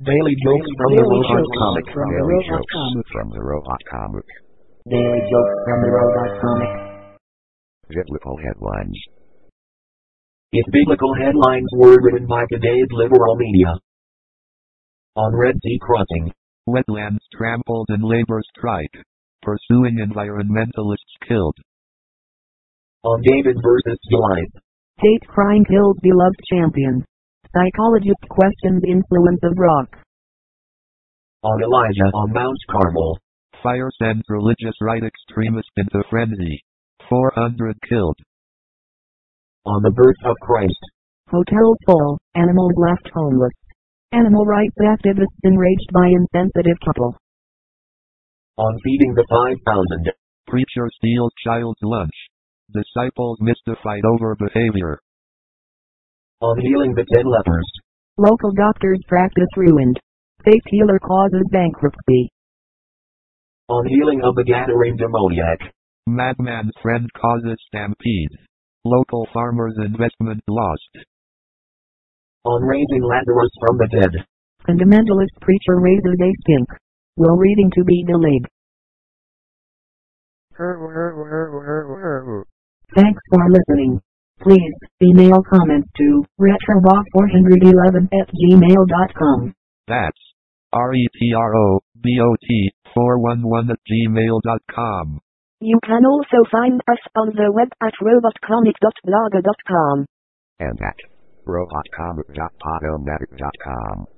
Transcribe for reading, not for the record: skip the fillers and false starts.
Daily jokes from the Robot Comic. Daily jokes from the Robot Comic. Daily jokes from the Robot Comic. Biblical headlines. If biblical headlines were written by today's liberal media. On Red Sea crossing. Wetlands trampled and labor strike. Pursuing environmentalists killed. On David versus Goliath. Hate crime kills beloved champion. Psychologist questions influence of rock. On Elijah on Mount Carmel. Fire sends religious right extremist into frenzy. 400 killed. On the birth of Christ. Hotel full, animals left homeless. Animal rights activists enraged by insensitive couple. On feeding the 5,000. Preacher steals child's lunch. Disciples mystified over behavior. On healing the 10 lepers. Local doctor's practice ruined. Faith healer causes bankruptcy. On healing of the Gadarene demoniac. Madman's friend causes stampede. Local farmer's investment lost. On raising Lazarus from the dead. Fundamentalist preacher raises a stink. Will reading to be delayed. Thanks for listening. Please, email comments to retrobot411@gmail.com. That's RETROBOT411@gmail.com. You can also find us on the web at robotcomic.blogger.com. And at robotcomic.podomatic.com.